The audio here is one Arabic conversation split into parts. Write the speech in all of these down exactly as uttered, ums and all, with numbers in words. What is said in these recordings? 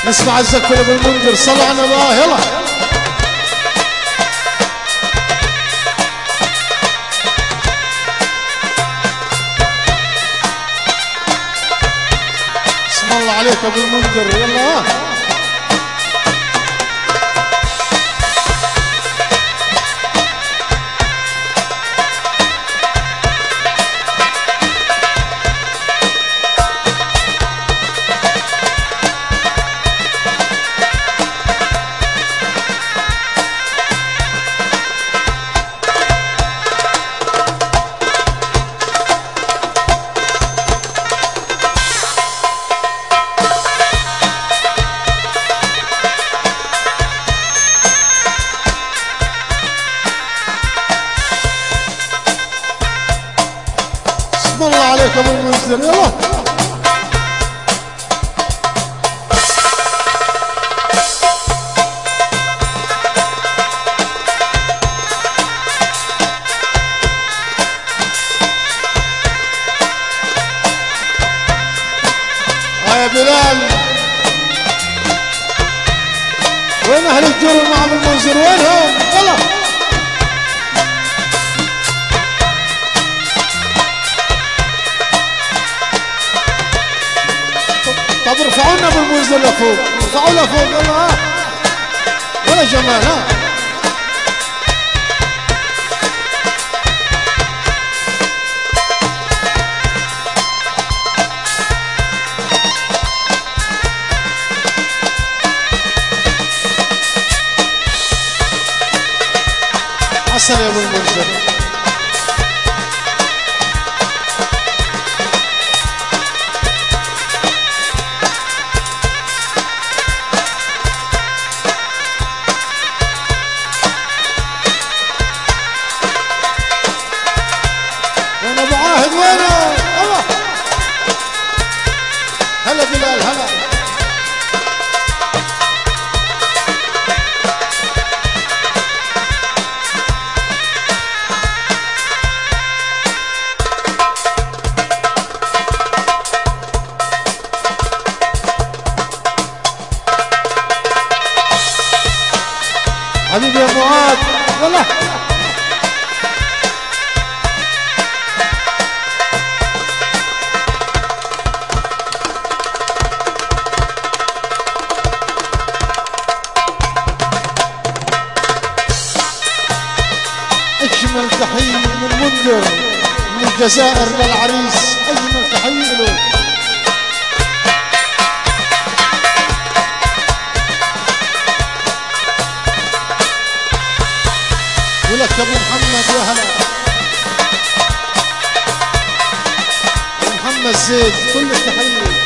نسمع الزكفة ابو المنذر. صلوا على الله يلا. اسم الله عليك ابو المنذر يلا. اسم الله عليك ابو المنذر يلا. يا بلال وين اهل الجور مع ابو المنذر وينهم يلا. طب ارفعوا لنا ابو المنذر لفوق. ارفعوا لفوق يلا ها. ولا جمال ها. حسن يا ابو المنذر. وين ابو عاهد وينه الله. هلا بلال هلا. حبيبي يا معاذ يلا. اجمل تحيه من منذر من الجزائر للعريس. اجمل تحيه له. ولك ابو محمد يا هلا. محمد زيد كل التحيه.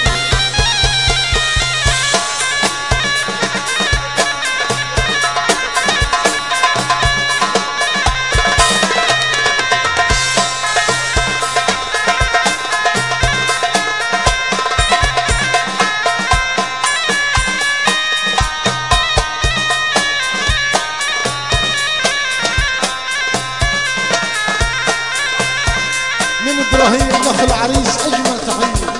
من ابراهيم نخل عريس اجمل تحيه.